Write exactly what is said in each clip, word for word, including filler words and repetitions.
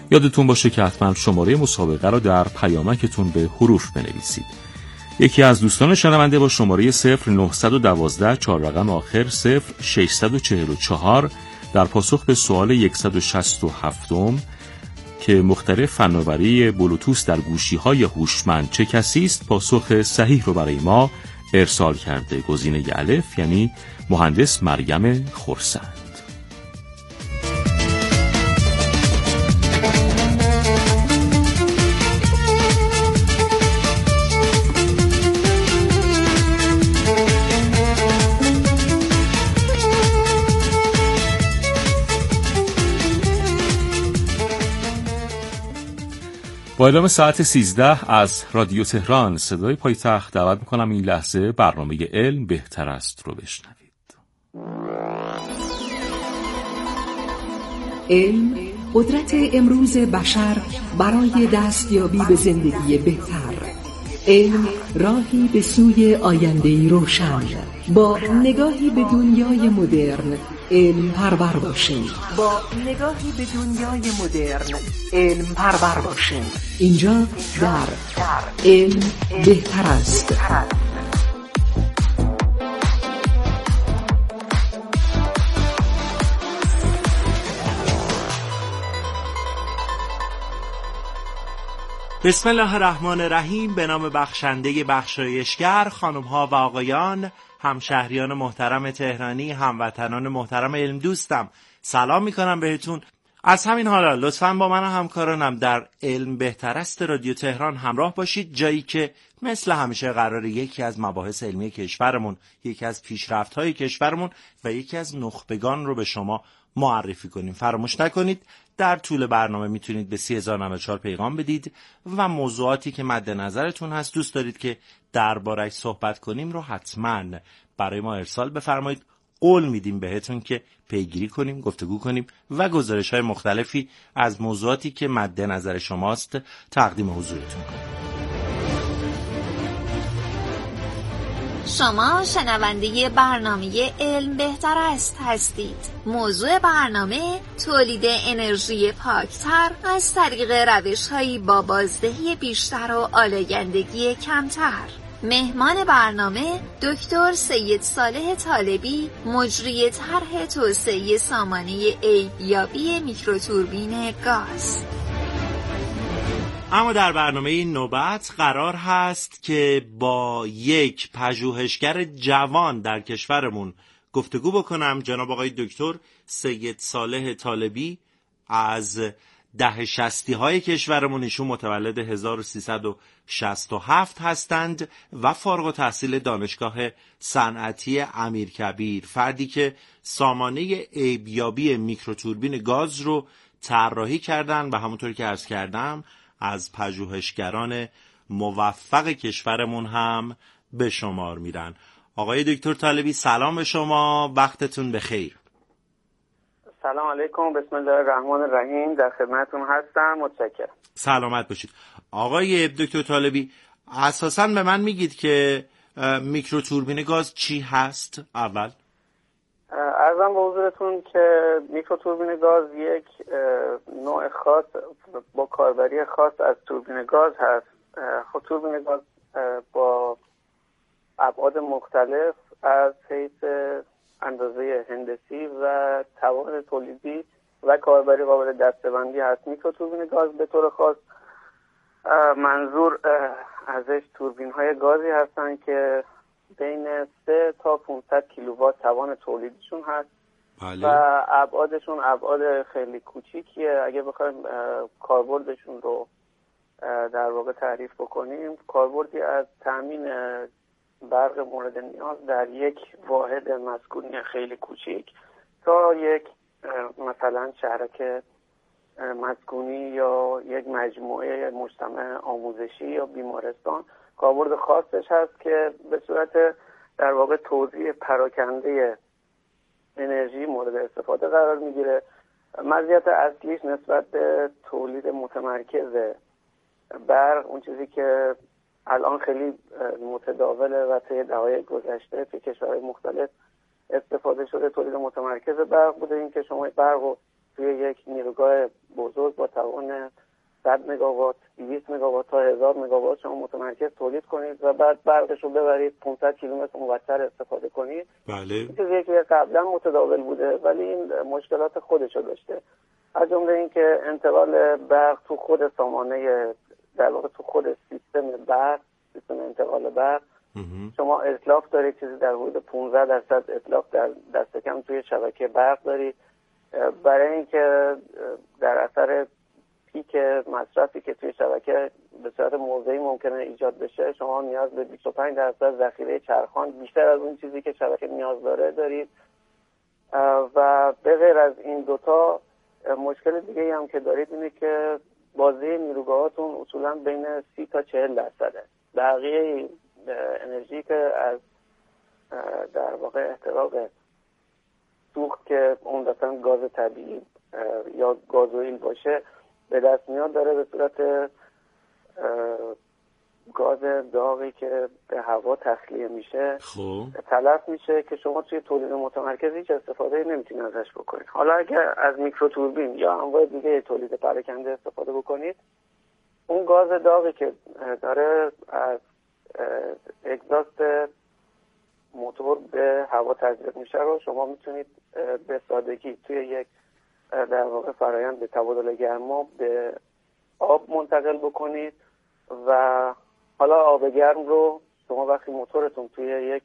یادتون باشه که حتما شماره مسابقه را در پیامکتون به حروف بنویسید. یکی از دوستان شنونده با شماره صفر نه یک دو چهار رقم آخر صفر شش چهار چهار در پاسخ به سوال صد و شصت و هفت که مخترع فناوری بلوتوث در گوشی‌های هوشمند چه کسی است، پاسخ صحیح رو برای ما ارسال کرده. گزینه الف یعنی مهندس مریم خرسند. با اعلام ساعت سیزده از رادیو تهران صدای پایتخت دعوت میکنم این لحظه برنامه علم بهتر است رو بشنوید. علم قدرت امروز بشر برای دستیابی به زندگی بهتر. علم راهی به سوی آینده‌ای روشن. با نگاهی به دنیای مدرن علم پرور باشیم. با نگاهی به دنیای مدرن علم پرور باشیم. اینجا در علم بهتر است. بسم الله الرحمن الرحیم. به نام بخشنده بخشایشگر، خانم ها و آقایان، همشهریان محترم تهرانی، هموطنان محترم علم دوستم، سلام میکنم بهتون. از همین حالا لطفاً با من و همکارانم در علم بهتر است رادیو تهران همراه باشید، جایی که مثل همیشه قراره یکی از مباحث علمی کشورمون، یکی از پیشرفت‌های کشورمون و یکی از نخبگان رو به شما معرفی کنیم. فراموش نکنید در طول برنامه میتونید به سی هزار و نود و چهار پیغام بدید و موضوعاتی که مد نظرتون هست، دوست دارید که درباره‌اش صحبت کنیم رو حتما برای ما ارسال بفرمایید. قول میدیم بهتون که پیگیری کنیم، گفتگو کنیم و گزارش‌های مختلفی از موضوعاتی که مد نظر شماست تقدیم حضورتون کنیم. شما شنونده برنامه علم بهتر است هستید. موضوع برنامه تولید انرژی پاکتر از طریق روش‌هایی با بازدهی بیشتر و آلایندگی کمتر. مهمان برنامه دکتر سید صالح طالبی، مجری طرح توسعه سامانه عیب‌یابی میکروتوربین گاز. اما در برنامه این نوبت قرار هست که با یک پژوهشگر جوان در کشورمون گفتگو بکنم، جناب آقای دکتر سید صالح طالبی از دهه شصتی های کشورمون. ایشون متولد هزار و سیصد و شصت و هفت هستند و فارغ التحصیل دانشگاه صنعتی امیرکبیر، فردی که سامانه عیب‌یابی میکروتوربین گاز رو طراحی کردن و همونطور که عرض کردم از پژوهشگران موفق کشورمون هم به شمار میرن. آقای دکتر طالبی سلام به شما، وقتتون بخیر. سلام علیکم، بسم الله الرحمن الرحیم، در خدمتتون هستم، متشکرم. سلامت باشید. آقای دکتر طالبی، اساساً به من میگید که میکروتوربین گاز چی هست؟ اول عرضم به حضورتون که میکروتوربین گاز یک نوع خاص با کاربری خاص از توربین گاز هست. خب توربین گاز با ابعاد مختلف از حیث اندازه هندسی و توان تولیدی و کاربری قابل دسته‌بندی هست. میکروتوربین گاز به طور خاص منظور ازش توربین های گازی هستن که بین سه تا پانصد کیلووات توان تولیدشون هست. بله. و ابعادشون ابعاد خیلی کوچیکیه. اگه بخوایم کاربردشون رو در واقع تعریف بکنیم، کاربردی از تامین برق مورد نیاز در یک واحد مسکونی خیلی کوچیک تا یک مثلا شهرک مسکونی یا یک مجموعه مجتمع آموزشی یا بیمارستان کاربرد خاصش هست که به صورت در واقع توزیع پراکنده انرژی مورد استفاده قرار میگیره. مزیت اصلیش نسبت به تولید متمرکز برق، اون چیزی که الان خیلی متداوله و طی دهه‌های گذشته توی کشورهای مختلف استفاده شده، تولید متمرکز برق بوده. این که شما برق رو توی یک نیروگاه بزرگ با توان صد مگاوات، دویست مگاوات تا هزار مگاوات شما متمرکز تولید کنید و بعد برقش رو ببرید پانصد کیلومتر اونورتر استفاده کنید. بله. این چیزی که قبلا متداول بوده ولی این مشکلات خودش رو داشته، از جمله اینکه انتقال برق تو خود سامانه، در واقع تو خود سیستم برق، سیستم انتقال برق شما اتلاف دارید، چیزی در حدود پانزده درصد اتلاف در دست کم توی شبکه برق دارید. برای اینکه در اثر پیک مصرفی که توی شبکه به صورت موضعی ممکنه ایجاد بشه، شما نیاز به بیست و پنج درصد ذخیره چرخان بیشتر از اون چیزی که شبکه نیاز داره دارید. و به غیر از این دوتا مشکل دیگه هم که دارید اینه که بازه نیروگاهاتون اصولا بین سی تا چهل درصده. بقیه انرژی که از در واقع احتراق سوخت که عمدتاً گاز طبیعی یا گازوئیل باشه به دست میاد داره به صورت گاز داغی که به هوا تخلیه میشه خب تلف میشه که شما توی تولید متمرکز هیچ استفاده نمیتونید ازش بکنید. حالا اگر از میکروتوربین یا انواع دیگه تولید پراکنده استفاده بکنید، اون گاز داغی که داره از اگزاست موتور به هوا تزریق میشه رو شما میتونید به سادگی توی یک در واقع فرایند به تبادل گرما به آب منتقل بکنید و حالا آب گرم رو شما وقتی موتورتون توی یک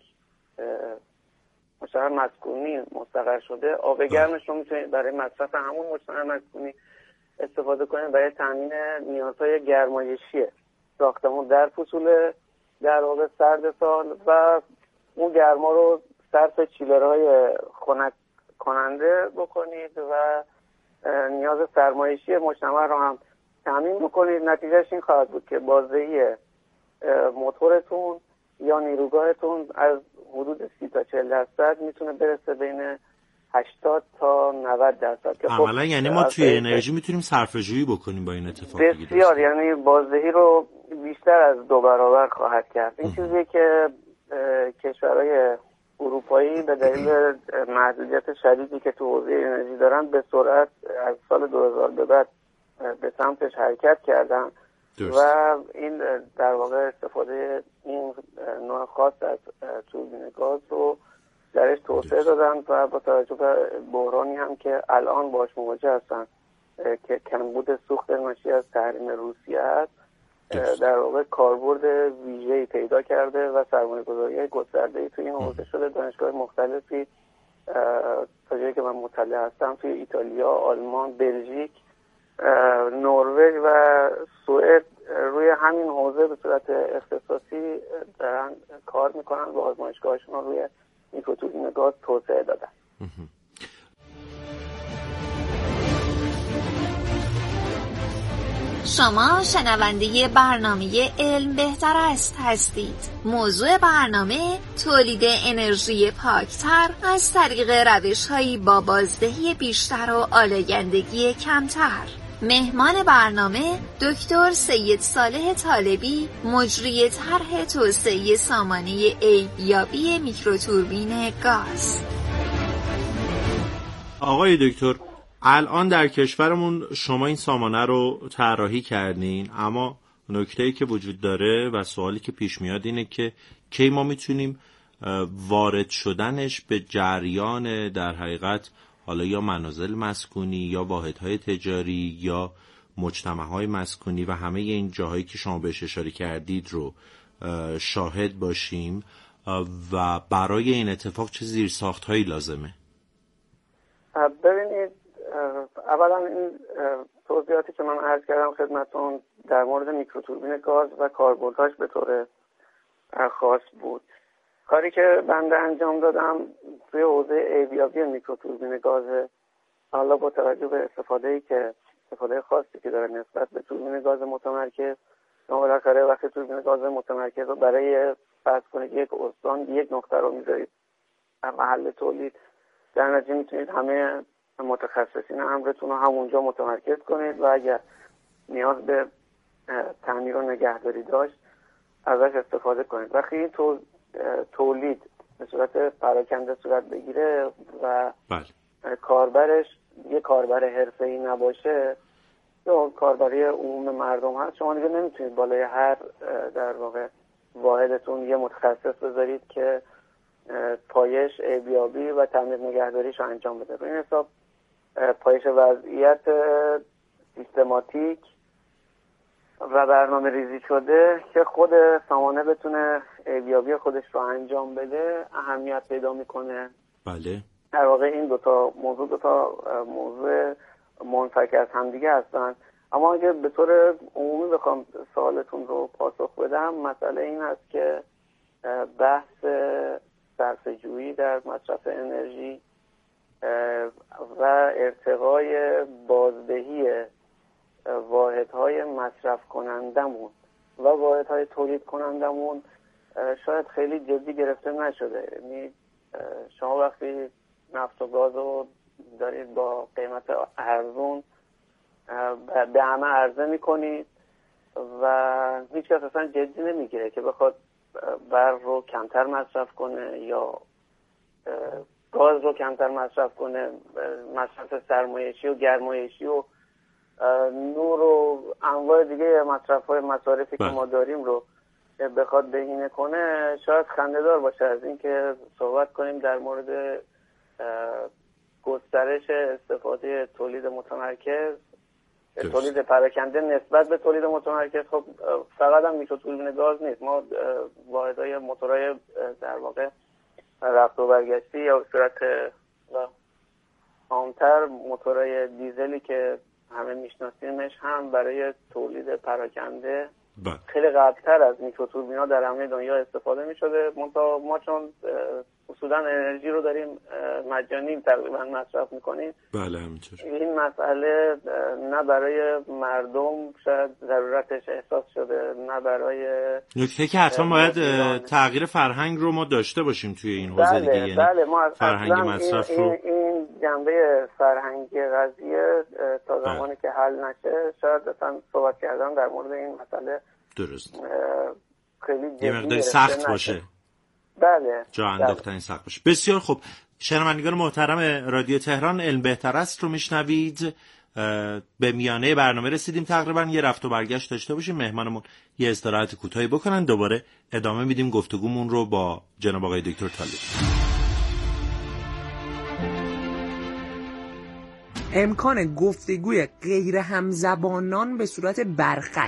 مستقر مسکونی مستقر شده، آب گرمش رو میتونید برای مصرف همون مستقر مسکونی استفاده کنید برای تامین نیازهای گرمایشی ساختمون در فصول در واقع سرد سال و اون گرما رو صرف چیلرهای خنک کننده بکنید و نیاز سرمایشی مجتمع رو هم تامین بکنید. نتیجهش این خواهد بود که بازدهی موتورتون یا نیروگاهتون از حدود سی تا چهل درصد میتونه برسه بین هشتاد تا نود درصد که عملا خب یعنی ما توی انرژی میتونیم صرفه‌جویی بکنیم با این اتفاق. بسیار، یعنی بازدهی رو بیشتر از دو برابر خواهد کرد. این چیزی که کشورهای اروپایی به دلیل محدودیت شدیدی که تو حوزه انرژی دارن به سرعت از سال دو هزار به بعد به سمتش حرکت کردن و این در واقع استفاده این نوع خاص از توربین گاز رو درش توسعه دادن و با توجه به بحرانی هم که الان باش مواجه هستن که کمبود سوخت ناشی از تحریم روسیه است، در واقع کاربرد ویژه‌ای پیدا کرده و سرمایه‌گذاری گسترده‌ای توی این حوزه شده. دانشگاه مختلفی تا جایی که من مطلع هستم توی ایتالیا، آلمان، بلژیک، نروژ و سوئد روی همین حوزه به صورت اختصاصی دارن کار میکنن و آزمایشگاهشون رو روی میکروتوربین گاز توسعه دادن. شما شنونده برنامه علم بهتر است هستید. موضوع برنامه تولید انرژی پاکتر از طریق روش‌هایی با بازدهی بیشتر و آلایندگی کمتر. مهمان برنامه دکتر سید صالح طالبی، مجری طرح توسعه سامانه ایبیابی میکروتوربین گاز. آقای دکتر، الان در کشورمون شما این سامانه رو طراحی کردین، اما نکته‌ای که وجود داره و سوالی که پیش میاد اینه که کی ما میتونیم وارد شدنش به جریان در حقیقت حالا یا منازل مسکونی یا واحدهای تجاری یا مجتمعهای مسکونی و همه این جاهایی که شما بهش اشاره کردید رو شاهد باشیم و برای این اتفاق چه زیرساخت‌هایی لازمه؟ ببینید، اولا این توضیحاتی که من عرض کردم خدمتتون در مورد میکروتوربین گاز و کاربردهاش به طور خاص بود. کاری که بنده انجام دادم توی حوزه ایبیابی میکروتوربین گاز، حالا با توجه به استفاده‌ای که استفاده خاصی که داره نسبت به توربین گاز متمرکز، شما بالاخره وقتی توربین گاز متمرکز رو برای فرض کنید یک استان یک نقطه رو میذارید محل تولید، در نتیجه میتونید همه متخصصین امرتون رو همونجا متمرکز کنید و اگر نیاز به تعمیر و نگهداری داشت ازش استفاده کنید. وقتی این تو تولید به صورت پراکنده صورت بگیره و بله. کاربرش یه کاربر حرفه‌ای نباشه، یا کاربری عموم مردم هست، شما دیگه نمیتونید بالای هر در واقع واحدتون یه متخصص بذارید که پایش، ارزیابی و تعمیر نگهداریش رو انجام بده. به این حساب پایش وضعیت سیستماتیک و برنامه ریزی شده که خود سامانه بتونه ارزیابی خودش رو انجام بده اهمیت پیدا میکنه. بله. در واقع این دوتا موضوع دوتا موضوع منفک از همدیگه هستن. اما اگه به طور عمومی بخوام سوالتون رو پاسخ بدم، مسئله این هست که بحث صرفه‌جویی در مصرف انرژی و ارتقای بازدهی واحدهای مصرف کنندمون و واحدهای تولید کنندمون شاید خیلی جدی گرفته نشده. یعنی شما وقتی نفت و گاز رو دارید با قیمت ارزون به همه عرضه میکنید و هیچ کس اصلا جدی نمیگیره که بخواد برق رو کمتر مصرف کنه یا گاز رو کمتر مصرف کنه، مصرف سرمایشی و گرمایشی و نور و انواع دیگه مصرف های مصارفی که ما داریم رو بخواد بهینه کنه. شاید خنده‌دار باشه از این که صحبت کنیم در مورد گسترش استفاده تولید متمرکز، تولید پراکنده نسبت به تولید متمرکز. خب فقط هم میکروتوربین گاز نیست، ما واحدهای موتورهای در واقع رفت و برگشتی یا به صورت عامتر موتورهای دیزلی که همه میشناسیمش هم برای تولید پراکنده با. خیلی قبلتر از میکروتوربینا در همه دنیا استفاده میشده. منتها ما چون اصولا انرژی رو داریم مجانی تقریبا مصرف میکنیم، بله همینطور، این مسئله نه برای مردم شاید ضرورتش احساس شده، نه برای نکته که حتما باید تغییر فرهنگ رو ما داشته باشیم توی این حوزه دیگه. بله یعنی بله ما فرهنگ مصرف این, رو این, این جنبه فرهنگی قضیه تا زمانی که حل نشه شاید اصلا صحبت کردن در مورد این مسئله درست خیلی جدی یه مقداری سخت باشه. بله جا انداختن سخت باشه. بسیار خوب. شنوندگان محترم رادیو تهران، علم بهتر است رو میشنوید. به میانه برنامه رسیدیم، تقریبا یه رفت و برگشت داشته باشیم، مهمانمون یه استراحت کوتاهی بکنن، دوباره ادامه میدیم گفتگومون رو با جناب آقای دکتر طالبی. امکان گفتگوی غیر همزبانان به صورت برخط،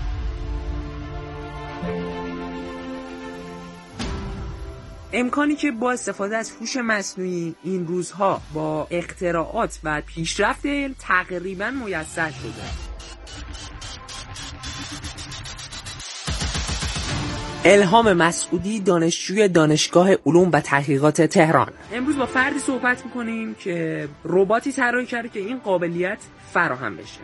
امکانی که با استفاده از هوش مصنوعی این روزها با اختراعات و پیشرفت علم تقریبا میسر شده. الهام مسعودی، دانشجوی دانشگاه علوم و تحقیقات تهران. امروز با فردی صحبت میکنیم که رباتی طراحی کرده که این قابلیت فراهم بشه.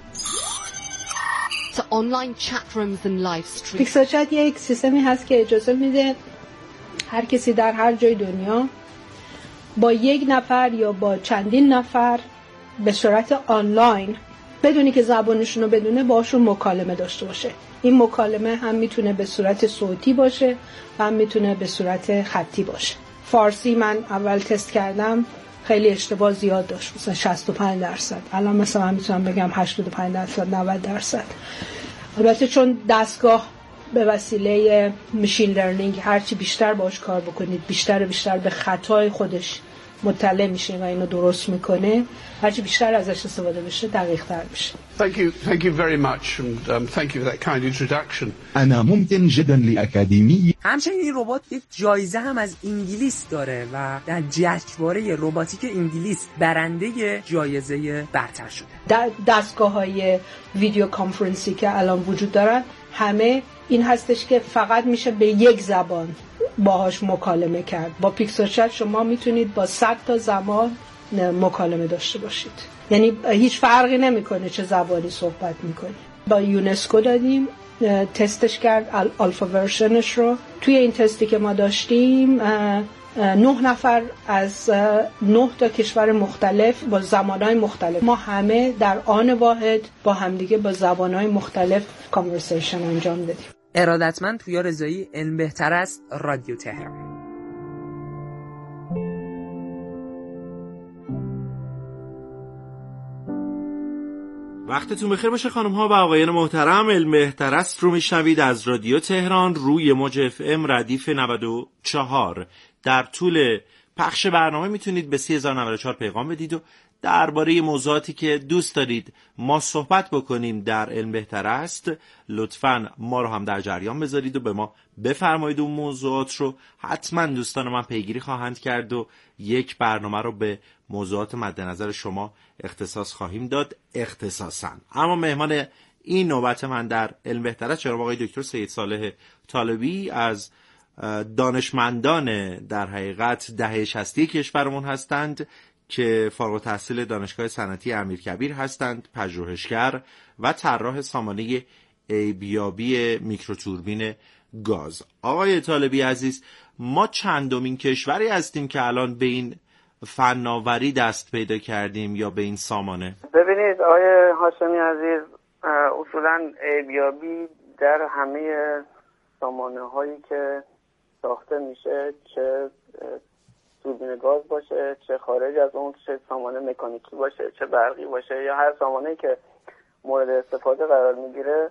پیکسارچت یک سیستمی هست که اجازه میده هر کسی در هر جای دنیا با یک نفر یا با چندین نفر به صورت آنلاین بدونی که زبانشون رو بدونه باشون مکالمه داشته باشه. این مکالمه هم میتونه به صورت صوتی باشه و هم میتونه به صورت خطی باشه. فارسی من اول تست کردم خیلی اشتباه زیاد داشت، مثلا شصت و پنج درصد. الان مثلا من میتونم بگم هشتاد و پنج درصد، نود درصد. البته چون دستگاه به وسیله ماشین لرنینگ هرچی بیشتر باش کار بکنید بیشتر و بیشتر به خطای خودش مطلع میشه و اینو درست میکنه، هرچی بیشتر ازش استفاده بشه دقیق تر میشه. Thank you, thank you very much and um, thank you for that kind introduction. أنا ممتن جدا لأكاديمية. همچنین این ربات یک جایزه هم از انگلیس داره و در جشنواره رباتیک انگلیس برنده جایزه برتر شده. در دستگاه‌های ویدیو کانفرنسی که الان وجود دارن همه این هستش که فقط میشه به یک زبان باهاش مکالمه کرد. با پیکسارچت شما میتونید با صد تا زبان مکالمه داشته باشید، یعنی هیچ فرقی نمیکنه چه زبانی صحبت میکنید. با یونسکو دادیم تستش کرد آلفا ورژنش رو. توی این تستی که ما داشتیم نه نفر از نه تا کشور مختلف با زبان‌های مختلف، ما همه در آن واحد با همدیگه با زبان‌های مختلف کانورسیشن انجام دادیم. ارادتمند پویا رضایی، علم بهتر است، رادیو تهران. وقتتون بخیر باشه خانم ها و آقایان محترم. علم بهتر است رو میشنوید از رادیو تهران روی موج اف ام ردیف نود و چهار. در طول پخش برنامه میتونید به سه هزار و نود و چهار پیغام بدید و درباره موضوعاتی که دوست دارید ما صحبت بکنیم در علم بهتر است لطفاً ما رو هم در جریان بذارید و به ما بفرمایید اون موضوعات رو. حتما دوستان من پیگیری خواهند کرد و یک برنامه رو به موضوعات مد نظر شما اختصاص خواهیم داد اختصاصاً. اما مهمان این نوبت من در علم بهتر است جناب آقای دکتر سید صالح طالبی از دانشمندان در حقیقت دهه شصتی کشورمون هستند که فارغ التحصیل دانشگاه صنعتی امیرکبیر هستند، پژوهشگر و طراح سامانه اربیابی میکروتوربین گاز. آقای طالبی عزیز، ما چندمین کشوری هستیم که الان به این فناوری دست پیدا کردیم یا به این سامانه؟ ببینید آقای هاشمی عزیز، اصولا اربیابی در همه سامانه هایی که ساخته میشه، چه توربین گاز باشه، چه خارج از اون، چه سامانه مکانیکی باشه، چه برقی باشه، یا هر سامانه‌ای که مورد استفاده قرار میگیره،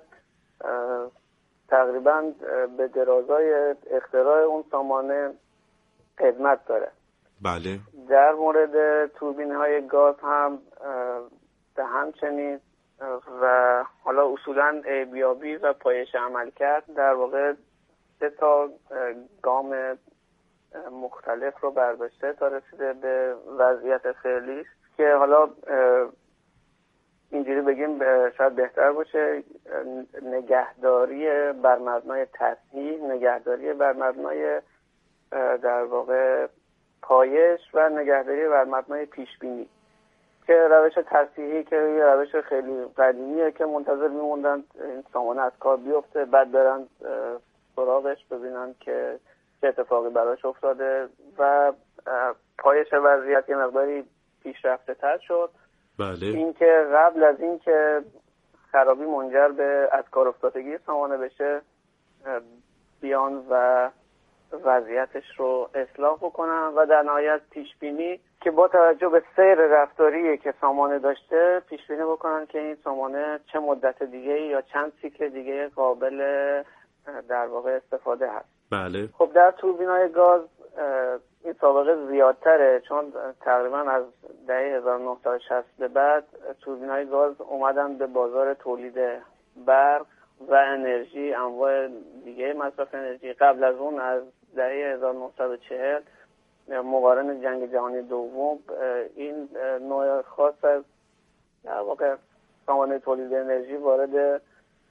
تقریبا به درازای اختراع اون سامانه خدمت داره. بله. در مورد توربین های گاز هم به همچنین و حالا اصولا اربیابی و پایش عملکرد در واقع سه تا گام مختلف رو برداشته تا رسیده به وضعیت فعلی که حالا اینجوری بگیم شاید بهتر باشه: نگهداری بر مبنای تصحیح، نگهداری بر مبنای در واقع پایش و نگهداری بر مبنای پیشبینی، که روش تصحیحی که یه روش خیلی قدیمیه که منتظر میموندن این سامانه از کار بیفته، بعد برن سراغش ببینن که چه اتفاقی براش افتاده و پایش وضعیت یه مقداری پیشرفته تر شد. بله. این که قبل از این که خرابی منجر به از کار افتادگی سامانه بشه بیان و وضعیتش رو اصلاح بکنن و در نهایت پیشبینی که با توجه به سیر رفتاری که سامانه داشته پیشبینی بکنن که این سامانه چه مدت دیگه یا چند سیکل دیگه قابل در واقع استفاده هست. بله. خب در توربین‌های گاز این سابقه زیادتره، چون تقریبا از دهه هزار و نهصد و شصت به بعد توربین‌های گاز اومدن به بازار تولید برق و انرژی، انواع دیگه مصرف انرژی. قبل از اون از دهه هزار و نهصد و چهل مقارن جنگ جهانی دوم این نوع خاص از در واقع سامانه تولید انرژی وارد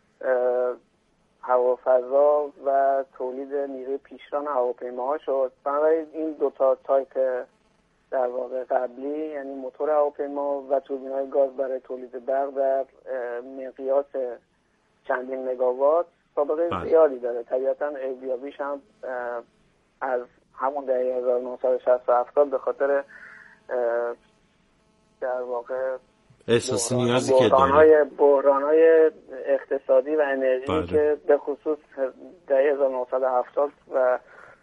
هوافضا و تولید نیروی پیشران هواپیماها شد. بنابراین این دو تا تایپ در واقع قبلی، یعنی موتور هواپیما و توربین‌های گاز برای تولید برق در مقیاس چندین مگاوات، سابقه زیادی داره. طبیعتاً اربیابیش هم از همون دهه هزار و نهصد و شصت و هفتاد به خاطر در واقع احساس نیازی که داره، بحران‌های اقتصادی و انرژی بله. که به خصوص دهه هزار و نهصد و هفتاد و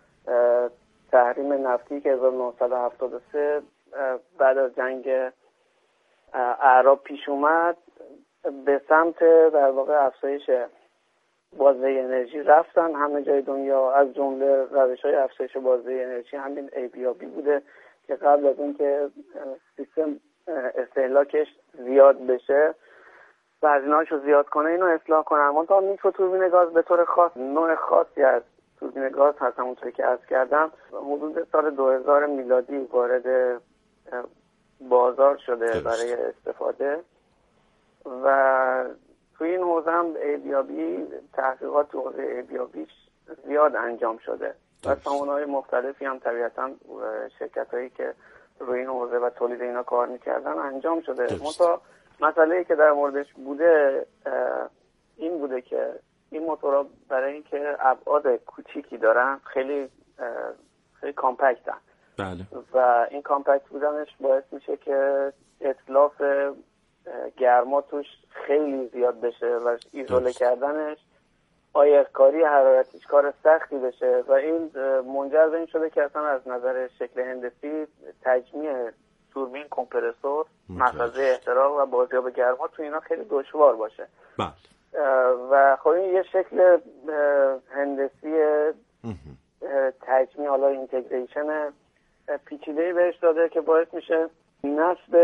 تحریم نفتی که هزار و نهصد و هفتاد و سه بعد از جنگ اعراب پیش اومد، به سمت در واقع افزایش بازده انرژی رفتن همه جای دنیا. از جمله روش‌های افزایش بازده انرژی همین اربیابی بوده که قبل از اون که سیستم استهلاکش زیاد بشه و هزینه‌هاش رو زیاد کنه اینو اصلاح کنن. منتها میکروتوربین گاز به طور خاص نوع خاصی از توربین گاز هست، همونطوری که عرض کردم حدود سال دو هزار میلادی وارد بازار شده برای استفاده و توی این حوزه هم اربیابی تحقیقات تو حوزه اربیابیش زیاد انجام شده و سامانه‌های مختلفی هم طبیعتاً شرکت‌هایی که روی این حوزه و تولید اینا کار میکردن انجام شده. منتها مسئله‌ای که در موردش بوده این بوده که این موتورها برای اینکه ابعاد کوچیکی دارن خیلی خیلی کامپکتن. بله. و این کامپکت بودنش باعث میشه که اتلاف گرما توش خیلی زیاد بشه و ایزوله کردنش، آیق‌کاری حرارتیش کار سختی بشه و این منجر به این شده که اصلا از نظر شکل هندسی تجمیع توربین، کمپرسور، مخازه احتراق و بازیاب گرما تو اینا خیلی دشوار باشه. بله. و خب این یه شکل هندسی تجمیع، حالا اینتگریشن پیچیده‌ای بهش داده که باعث میشه نصب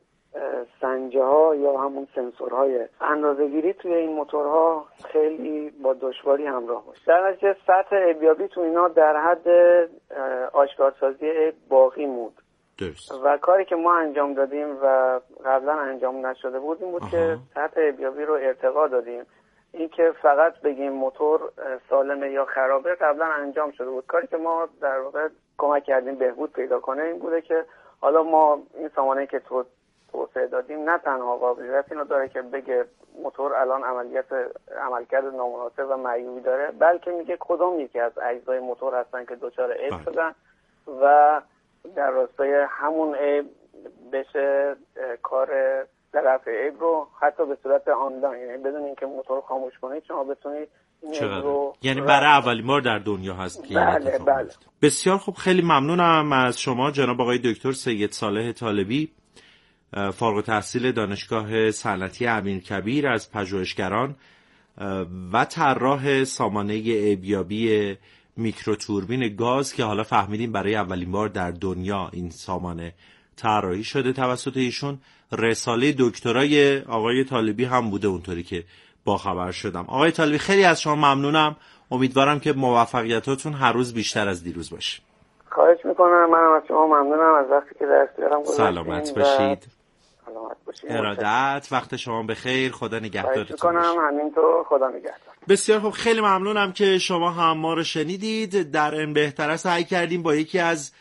سنجه ها یا همون سنسورهای اندازه‌گیری توی این موتورها خیلی با دشواری همراه باشه. در نتیجه سطح عیبیابی تو اینا در حد آشکارسازی عیب باقی موند. درست. و کاری که ما انجام دادیم و قبلا انجام نشده بود این بود آها. که سطح عیبیابی رو ارتقا دادیم. این که فقط بگیم موتور سالمه یا خرابه قبلا انجام شده بود. کاری که ما در واقع کمک کردیم بهبود پیدا کنه این بوده که حالا ما این سامانه‌ای که تو توسعه دادیم نه تنها قابلیت اینو داره که بگه موتور الان عملیات عملکرد نامناسب و معیوبی داره، بلکه میگه کدام یکی از اجزای موتور هستن که دچار عیب شدن و در راستای همون عیب بشه کار در رفع عیب رو حتی به صورت آنلاین، یعنی بدون اینکه موتور خاموش کنید شما بتونید رو یعنی برای اولین بار در دنیا هست که بله بله. بسیار خوب، خیلی ممنونم از شما جناب آقای دکتر سید صالح طالبی، فارغ التحصیل دانشگاه صنعتی امیرکبیر از پژوهشگران و طراح سامانه عیبیابی میکروتوربین گاز که حالا فهمیدیم برای اولین بار در دنیا این سامانه طراحی شده توسط ایشون. رساله دکترای آقای طالبی هم بوده اونطوری که باخبر شدم. آقای طالبی خیلی از شما ممنونم، امیدوارم که موفقیتاتون هر روز بیشتر از دیروز باشه. خواهش میکنم، منم از شما ممنونم از وقتی که در اختیارم گذاشتین. سلامت باشید. سلامت باشید. ارادت، وقت شما بخیر، خدا نگهدارتون باشه. خواهش میکنم، همینطور، خدا نگهدار. بسیار خوب، خیلی ممنونم که شما هم ما رو شنیدید. در این بهتره سعی کردیم با یکی از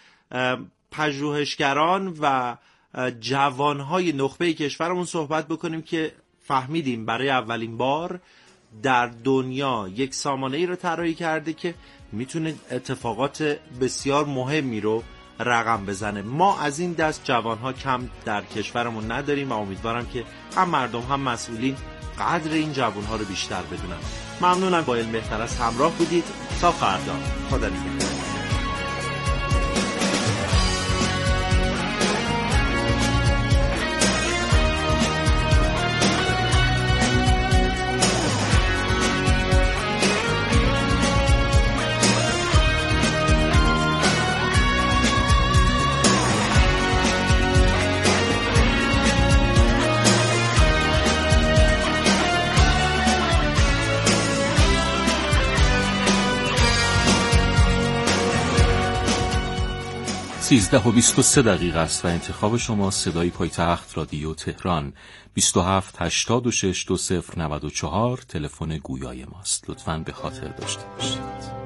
پژوهشگران و جوانهای نخبه کشورمون صحبت بکنیم که فهمیدیم برای اولین بار در دنیا یک سامانه‌ای رو طراحی کرده که میتونه اتفاقات بسیار مهمی رو رقم بزنه. ما از این دست جوانها کم در کشورمون نداریم و امیدوارم که هم مردم هم مسئولین قدر این جوانها رو بیشتر بدونن. ممنونم با علم بهتر از همراه بودید. تا فردا، خدا نگهدار. سیزده و بیست و سه دقیقه است و انتخاب شما صدای پایتخت رادیو تهران. بیست و هفت هشتاد و شش دو صفر نود و چهار تلفن گویای ماست. لطفاً به خاطر داشته باشید.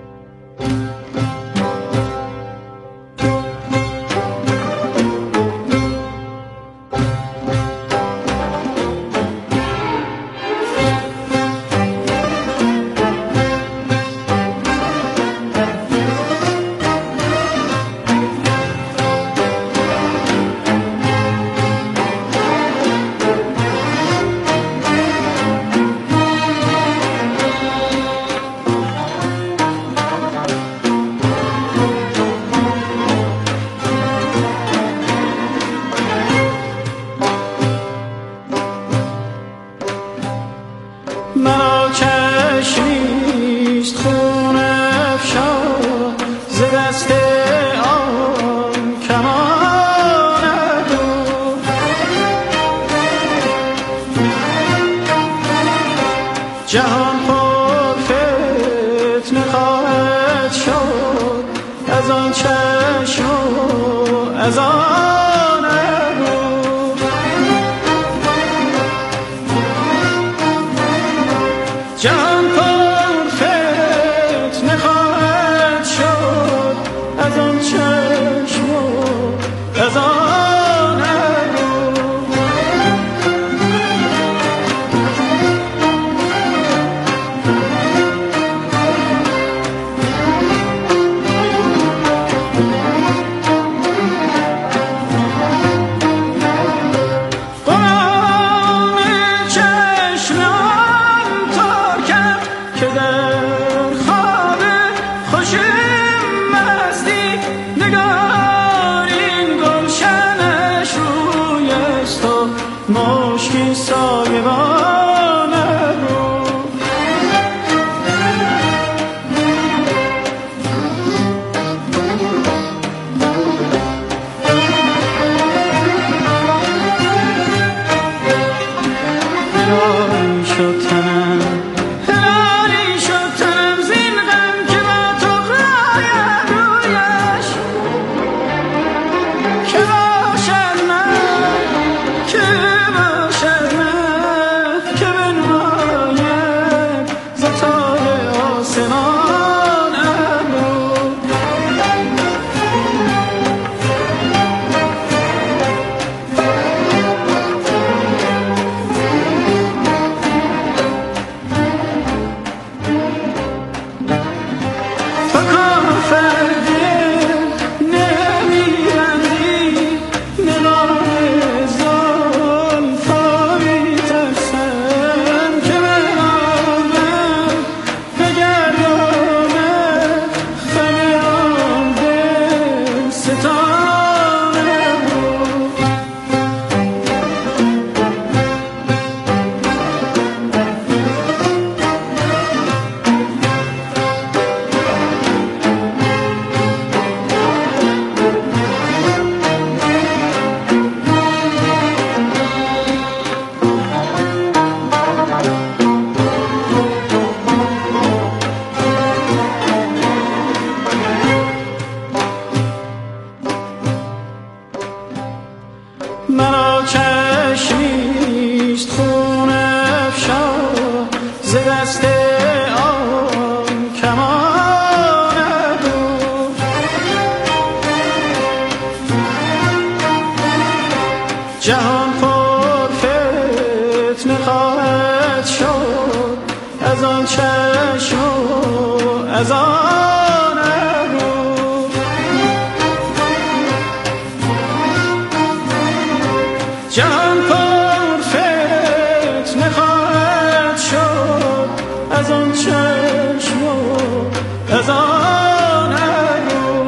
شد تنم هلالی شد تنم زین غم که با تو غایم رویش که باشد من که باشد من که بنماید ز تار آسمان ابرو مرا چشمیست خون افشا ز دست آن کمان دور جهان پر فتنه خواهد شد از آن چشم و از آن ابرو جهان پر فتنه خواهد شد از آن چشم و از آن ابرو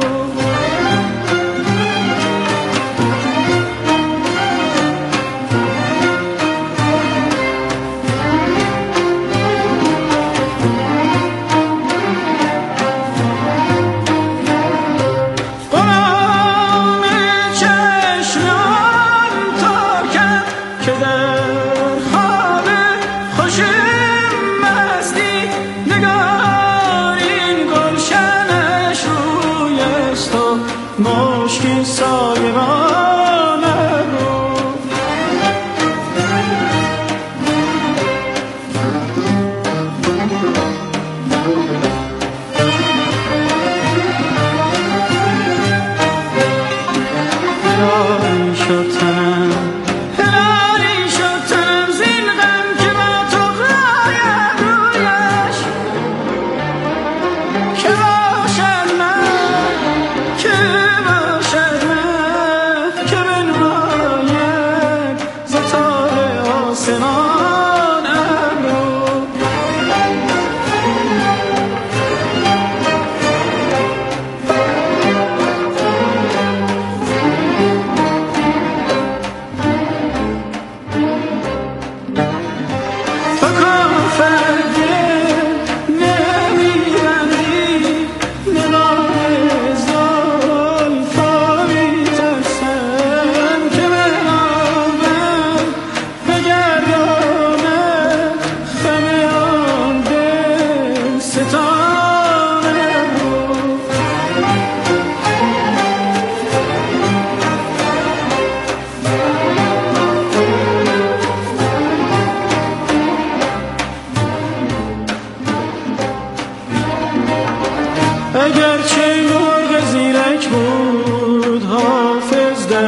مشکین سایبان ابرو هلالی شد تنم هلالی شد تنم زین غم که با تو غایم رویش که باشد من که آسمان ابرو تو کافرگه نمیبندی نگاه زلفا میترسم که بنامم بگردانم خم آن دل ستانه بود اگرچه مرغ زیرک بود حافظ در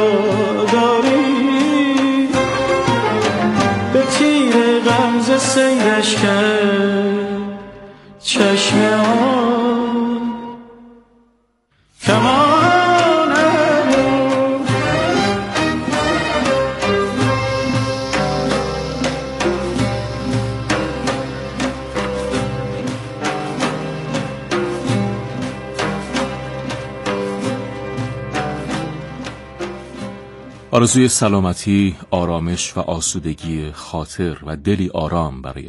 هواداری به تیر غمزه سیرش کرد چشم آن کمان ابرو آرزوی سلامتی، آرامش و آسودگی خاطر و دلی آرام برای